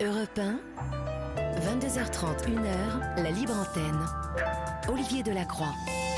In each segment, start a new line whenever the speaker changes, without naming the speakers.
Europe 1, 22h30, 1h, la libre antenne. Olivier Delacroix.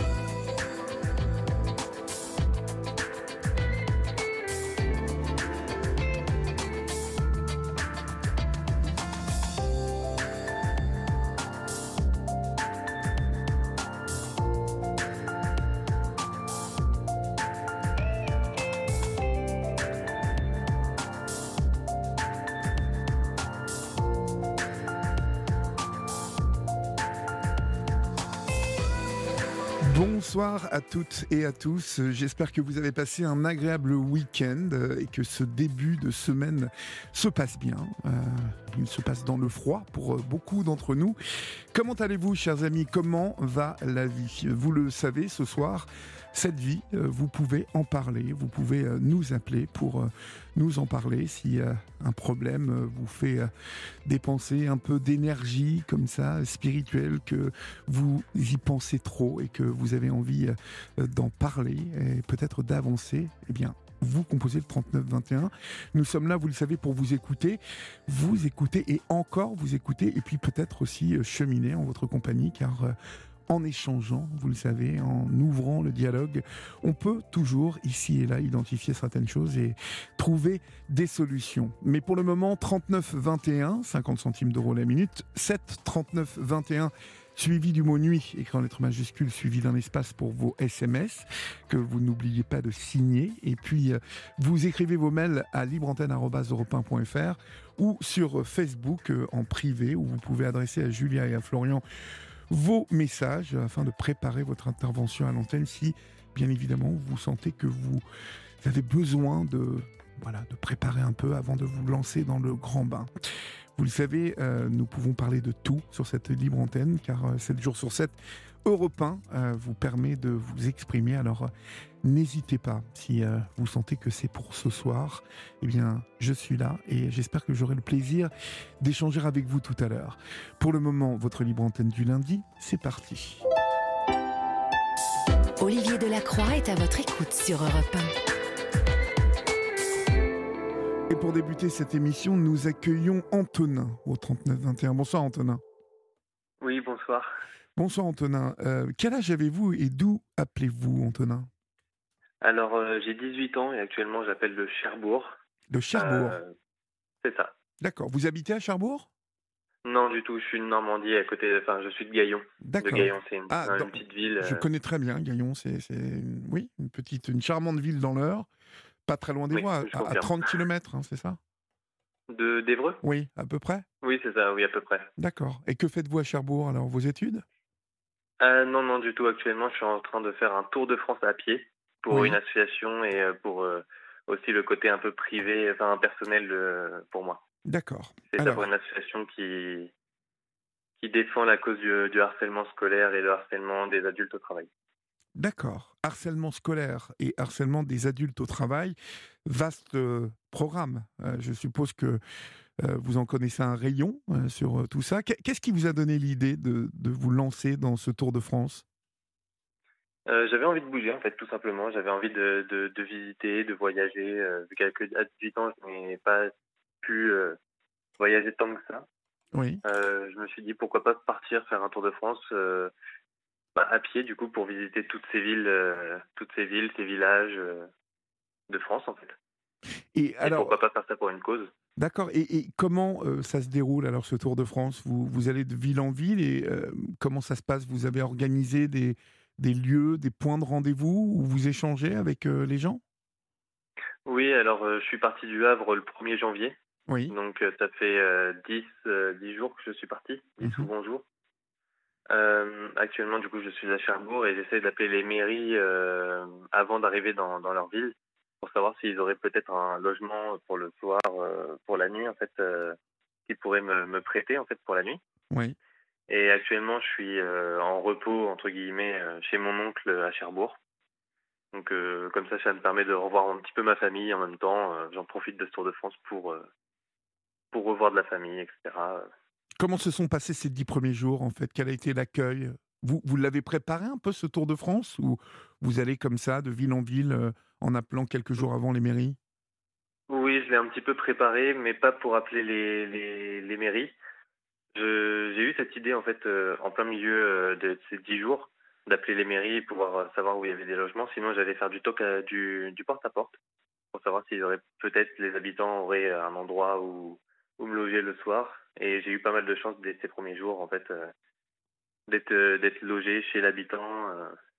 Bonsoir à toutes et à tous, j'espère que vous avez passé un agréable week-end et que ce début de semaine se passe bien. Il se passe dans le froid pour beaucoup d'entre nous. Comment allez-vous, chers amis? Comment va la vie? Vous le savez, ce soir, cette vie, vous pouvez en parler, vous pouvez nous appeler pour nous en parler si un problème vous fait dépenser un peu d'énergie comme ça, spirituelle, que vous y pensez trop et que vous avez envie d'en parler et peut-être d'avancer. Eh bien, vous composez le 3921. Nous sommes là, vous le savez, pour vous écouter et encore vous écouter, et puis peut-être aussi cheminer en votre compagnie, car en échangeant, vous le savez, en ouvrant le dialogue, on peut toujours, ici et là, identifier certaines choses et trouver des solutions. Mais pour le moment, 3921, 50 centimes d'euros la minute, 7 39 21, suivi du mot nuit, écrit en lettres majuscules, suivi d'un espace pour vos SMS, que vous n'oubliez pas de signer. Et puis, vous écrivez vos mails à libreantenne@europe1.fr ou sur Facebook en privé, où vous pouvez adresser à Julia et à Florian vos messages afin de préparer votre intervention à l'antenne si, bien évidemment, vous sentez que vous avez besoin de préparer un peu avant de vous lancer dans le grand bain. Vous le savez, nous pouvons parler de tout sur cette libre antenne, car 7 jours sur 7, Europe 1 vous permet de vous exprimer. Alors, n'hésitez pas, si vous sentez que c'est pour ce soir, eh bien, je suis là et j'espère que j'aurai le plaisir d'échanger avec vous tout à l'heure. Pour le moment, votre libre antenne du lundi, c'est parti.
Olivier Delacroix est à votre écoute sur Europe 1.
Et pour débuter cette émission, nous accueillons Antonin au 3921. Bonsoir Antonin.
Oui, bonsoir.
Bonsoir Antonin. Quel âge avez-vous et d'où appelez-vous Antonin?
Alors, j'ai 18 ans et actuellement j'appelle de Cherbourg.
De Cherbourg.
C'est ça.
D'accord. Vous habitez à Cherbourg?
Non, du tout. Je suis de Normandie, je suis de Gaillon.
D'accord.
De Gaillon, c'est une petite ville.
Je connais très bien Gaillon. C'est une charmante ville dans l'Eure. Pas très loin d'Évreux, à 30 km, c'est ça?
D'Évreux?
Oui, à peu près?
Oui, c'est ça, oui, à peu près.
D'accord. Et que faites-vous à Cherbourg, alors, vos études?
Non, du tout. Actuellement, je suis en train de faire un tour de France à pied pour une association et pour aussi le côté un peu privé, personnel pour moi.
D'accord.
C'est ça, pour une association qui défend la cause du harcèlement scolaire et le harcèlement des adultes au travail.
D'accord. Harcèlement scolaire et harcèlement des adultes au travail, vaste programme. Je suppose que vous en connaissez un rayon sur tout ça. Qu'est-ce qui vous a donné l'idée de vous lancer dans ce Tour de France?
J'avais envie de bouger, en fait, tout simplement. J'avais envie de visiter, de voyager. Vu qu'à 18 ans, je n'ai pas pu voyager tant que ça.
Oui.
Je me suis dit, pourquoi pas partir faire un Tour de France à pied, du coup, pour visiter toutes ces villes, ces villages de France, en fait. Et pourquoi pas faire ça pour une cause?
D'accord. Et comment ça se déroule, alors, ce Tour de France? Vous allez de ville en ville et comment ça se passe? Vous avez organisé des lieux, des points de rendez-vous où vous échangez avec les gens?
Oui, alors je suis parti du Havre le 1er janvier.
Oui.
Donc ça fait 10 jours que je suis parti, 10 ou 20 jours. Actuellement, du coup, je suis à Cherbourg et j'essaie d'appeler les mairies avant d'arriver dans leur ville pour savoir s'ils auraient peut-être un logement pour le soir, pour la nuit, en fait, qu'ils pourraient me prêter, en fait, pour la nuit.
Oui.
Et actuellement, je suis en repos, entre guillemets, chez mon oncle à Cherbourg. Donc, comme ça me permet de revoir un petit peu ma famille en même temps. J'en profite de ce Tour de France pour revoir de la famille, etc.
Comment se sont passés ces 10 premiers jours, en fait? Quel a été l'accueil? Vous l'avez préparé un peu, ce Tour de France, ou vous allez comme ça, de ville en ville, en appelant quelques jours avant les mairies?
Oui, je l'ai un petit peu préparé, mais pas pour appeler les mairies. J'ai eu cette idée en fait en plein milieu de ces 10 jours d'appeler les mairies pour pouvoir savoir où il y avait des logements. Sinon, j'allais faire du porte-à-porte pour savoir s'ils auraient peut-être les habitants auraient un endroit où me loger le soir. Et j'ai eu pas mal de chance dès ces premiers jours en fait d'être logé chez l'habitant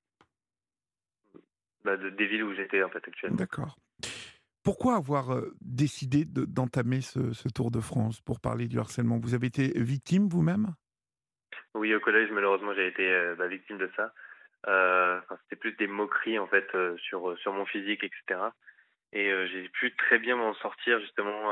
des villes où j'étais en fait actuellement.
D'accord. Pourquoi avoir décidé d'entamer ce Tour de France pour parler du harcèlement? Vous avez été victime vous-même?
Oui, au collège malheureusement j'ai été victime de ça. Enfin, c'était plus des moqueries en fait sur mon physique etc. Et j'ai pu très bien m'en sortir justement,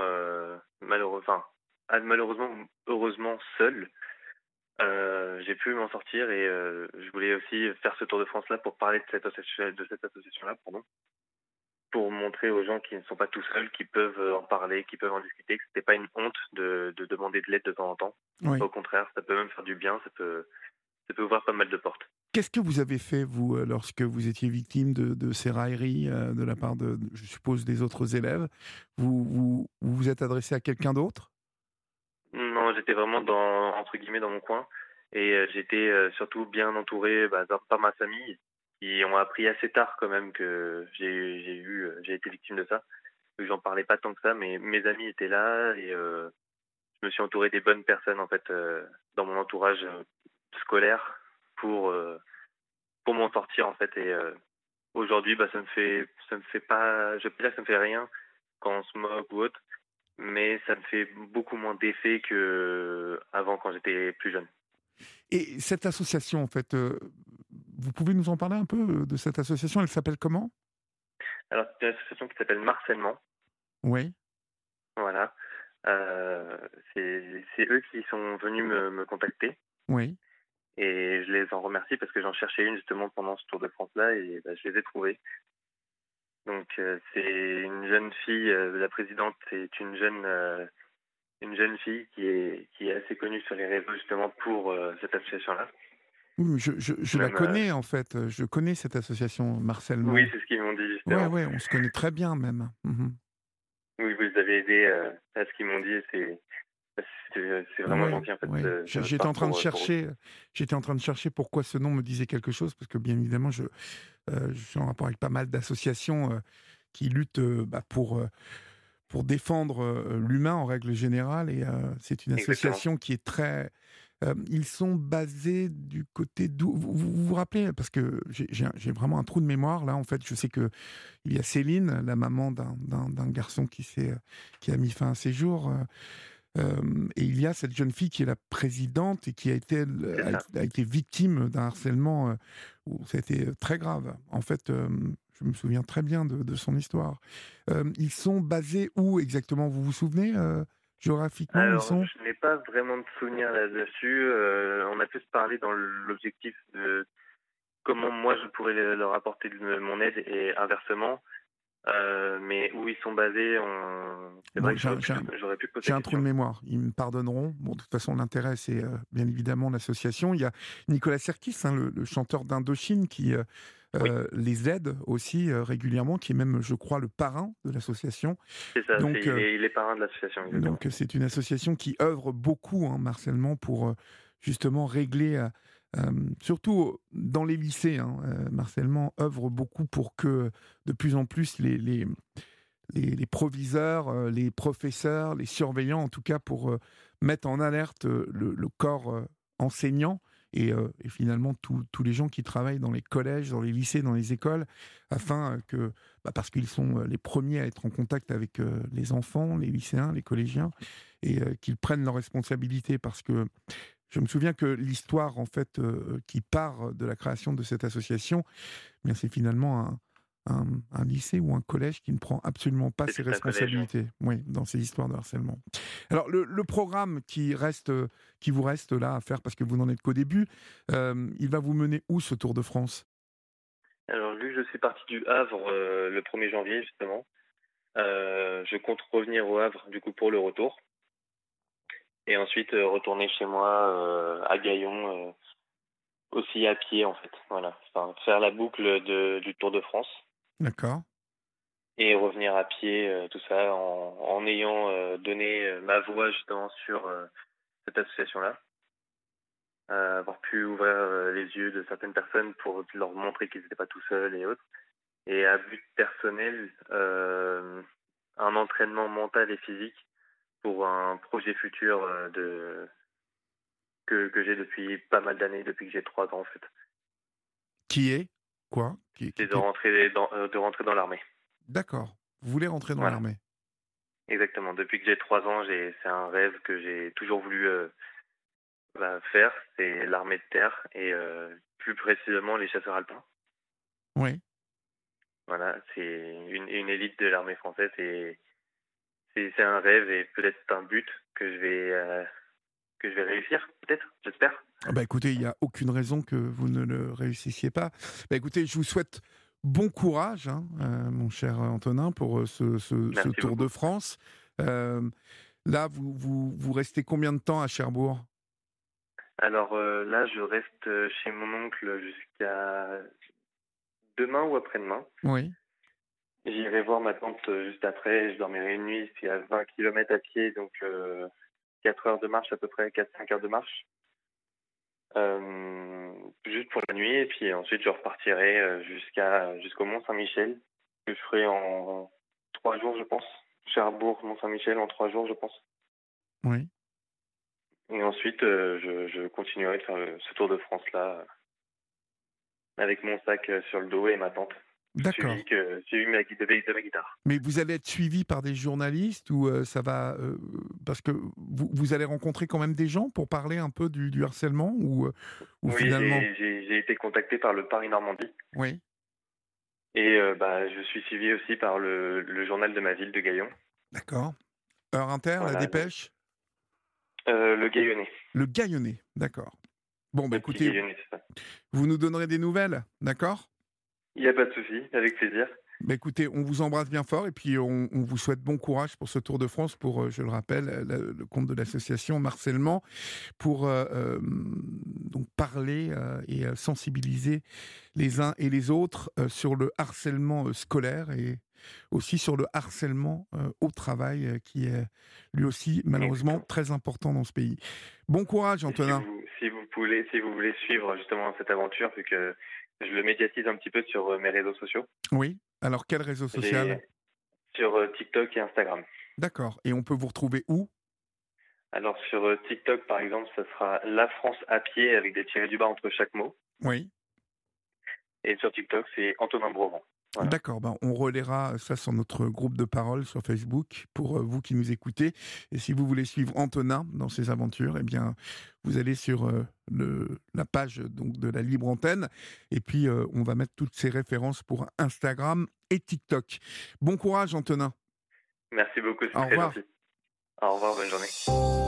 malheureusement ou heureusement seul. J'ai pu m'en sortir et je voulais aussi faire ce tour de France-là pour parler de cette association-là, pardon, pour montrer aux gens qui ne sont pas tout seuls, qui peuvent, en parler, qui peuvent en discuter, que c'était pas une honte de demander de l'aide de temps en temps.
Oui.
Au contraire, ça peut même faire du bien, ça peut ouvrir pas mal de portes.
Qu'est-ce que vous avez fait, vous, lorsque vous étiez victime de ces railleries de la part je suppose, des autres élèves? Vous êtes adressé à quelqu'un d'autre?
Non, j'étais vraiment dans entre guillemets «dans mon coin» et j'étais, surtout bien entouré, par ma famille qui ont appris assez tard quand même que j'ai été victime de ça. Donc j'en parlais pas tant que ça, mais mes amis étaient là et je me suis entouré des bonnes personnes en fait, dans mon entourage, scolaire pour m'en sortir en fait et aujourd'hui, ça me fait pas je vais pas dire que ça me fait rien quand on se moque ou autre, mais ça me fait beaucoup moins d'effet qu'avant quand j'étais plus jeune.
Et cette association, en fait, vous pouvez nous en parler un peu, de cette association? Elle s'appelle comment?
Alors c'est une association qui s'appelle Marcellement,
Oui,
voilà. Heu, c'est eux qui sont venus me contacter
oui.
et je les en remercie parce que j'en cherchais une justement pendant ce Tour de France-là et je les ai trouvés. Donc c'est une jeune fille, la présidente est une jeune fille qui est assez connue sur les réseaux justement pour, cette association-là.
Oui, mais je la
Même,
connais, en fait, je connais cette association,
oui,
Marcellement.
c'est ce qu'ils m'ont dit
Ouais,
justement.
ouais, on se connaît très bien même. Mmh.
Oui, vous les avez aidés, à ce qu'ils m'ont dit et c'est vraiment
Ouais,
gentil en fait
ouais.
de votre
J'étais
part
en train de
pour eux.
chercher pourquoi ce nom me disait quelque chose, parce que bien évidemment, je suis en rapport avec pas mal d'associations, qui luttent, pour défendre, l'humain en règle générale, et c'est une
Exactement.
association qui est très, ils sont basés du côté d'où? Vous rappelez? Parce que j'ai vraiment un trou de mémoire là, en fait. Je sais qu'il y a Céline, la maman d'un garçon qui a mis fin à ses jours, et il y a cette jeune fille qui est la présidente et qui
C'est ça.
a été victime d'un harcèlement, où ça a été très grave. En fait, je me souviens très bien de son histoire. Ils sont basés où exactement? Vous vous souvenez, géographiquement où ils
Alors,
sont?
je n'ai pas vraiment de souvenirs là-dessus, on a plus parlé dans l'objectif de comment moi je pourrais leur apporter de mon aide et inversement, mais où ils sont basés, c'est
Bon,
vrai que j'aurais pu poser
j'ai
la
un trou de
question.
mémoire, ils me pardonneront. Bon, de toute façon, l'intérêt, c'est, bien évidemment l'association. Il y a Nicolas Serkis, hein, le chanteur d'Indochine, qui
Oui,
les aide aussi régulièrement, qui est même, je crois, le parrain de l'association.
c'est ça,
Donc,
il est parrain de l'association, exactement.
c'est une association qui œuvre beaucoup, hein, Marcellement, pour justement régler, surtout dans les lycées, hein, Marcellement œuvre beaucoup pour que de plus en plus les proviseurs, les professeurs, les surveillants, en tout cas, pour mettre en alerte le corps enseignant, et finalement tous les gens qui travaillent dans les collèges, dans les lycées, dans les écoles, afin parce qu'ils sont les premiers à être en contact avec les enfants, les lycéens, les collégiens, et qu'ils prennent leurs responsabilités, parce que je me souviens que l'histoire, en fait, qui part de la création de cette association, eh bien, c'est finalement un lycée ou un collège qui ne prend absolument pas
C'est
ses
tout un collège.
responsabilités, oui, dans ces histoires de harcèlement. Alors, le programme qui vous reste là à faire, parce que vous n'en êtes qu'au début, il va vous mener où, ce Tour de France?
Alors vu que je suis parti du Havre, le 1er janvier justement, je compte revenir au Havre du coup pour le retour et ensuite, retourner chez moi, à Gaillon, aussi à pied en fait, voilà. Enfin faire la boucle du Tour de France
D'accord.
et revenir à pied, tout ça, en ayant donné ma voix justement sur cette association-là. Avoir pu ouvrir les yeux de certaines personnes pour leur montrer qu'ils n'étaient pas tout seuls et autres. Et à but personnel, un entraînement mental et physique pour un projet futur que j'ai depuis pas mal d'années, depuis que j'ai 3 ans en fait.
Qui est quoi
C'est de rentrer dans l'armée.
D'accord. Vous voulez rentrer dans
Voilà,
l'armée?
exactement. Depuis que j'ai 3 ans, c'est un rêve que j'ai toujours voulu faire, c'est l'armée de terre et plus précisément les chasseurs alpins.
Oui.
Voilà, c'est une élite de l'armée française et c'est un rêve et peut-être un but que je vais réussir, peut-être, j'espère.
Ah bah écoutez, il n'y a aucune raison que vous ne le réussissiez pas. Bah écoutez, je vous souhaite bon courage, hein, mon cher Antonin, pour ce
Merci
Tour de
beaucoup.
France. Euh, Là, vous restez combien de temps à Cherbourg?
Alors là, je reste chez mon oncle jusqu'à demain ou après-demain.
Oui.
J'irai voir ma tante juste après, je dormirai une nuit, c'est à 20 km à pied, donc 4 heures de marche à peu près, 4-5 heures de marche. Juste pour la nuit, et puis ensuite je repartirai jusqu'au Mont-Saint-Michel, que je ferai en 3 jours, je pense. Cherbourg, Mont-Saint-Michel en 3 jours, je pense.
Oui.
Et ensuite, je continuerai de faire ce Tour de France-là, avec mon sac sur le dos et ma tente,
D'accord.
suivi de ma guitare.
Mais vous allez être suivi par des journalistes ou ça va parce que vous allez rencontrer quand même des gens pour parler un peu du harcèlement ou
Oui,
finalement.
j'ai été contacté par le Paris-Normandie,
Oui.
et je suis suivi aussi par le journal de ma ville de Gaillon.
D'accord. Heure Inter, La
Voilà, donc
Dépêche,
le Gaillonnais,
Le Gaillonnais. D'accord. Bon, bah
le petit
écoutez,
Gaillonnais, c'est ça.
vous nous donnerez des nouvelles, d'accord?
Il n'y a pas de souci, avec plaisir.
Bah écoutez, on vous embrasse bien fort et puis on vous souhaite bon courage pour ce Tour de France, pour, je le rappelle, le compte de l'association Marcellement, pour donc parler et sensibiliser les uns et les autres sur le harcèlement scolaire et aussi sur le harcèlement au travail, qui est lui aussi malheureusement
Exactement.
très important dans ce pays. Bon courage,
Et
Antonin.
si vous voulez suivre justement cette aventure, vu que je le médiatise un petit peu sur mes réseaux sociaux,
Oui. Alors, quel réseau social?
j'ai sur TikTok et Instagram.
D'accord. Et on peut vous retrouver où?
Alors sur TikTok par exemple, ça sera La France à pied avec des tirés du bas entre chaque mot.
Oui.
Et sur TikTok, c'est Antonin Brevant. Voilà.
D'accord, ben on relaiera ça sur notre groupe de parole sur Facebook pour vous qui nous écoutez. Et si vous voulez suivre Antonin dans ses aventures, eh bien, vous allez sur la page donc de la Libre Antenne. Et puis, on va mettre toutes ces références pour Instagram et TikTok. Bon courage, Antonin.
Merci beaucoup, c'est
Au
très
revoir.
gentil. Au revoir, bonne journée.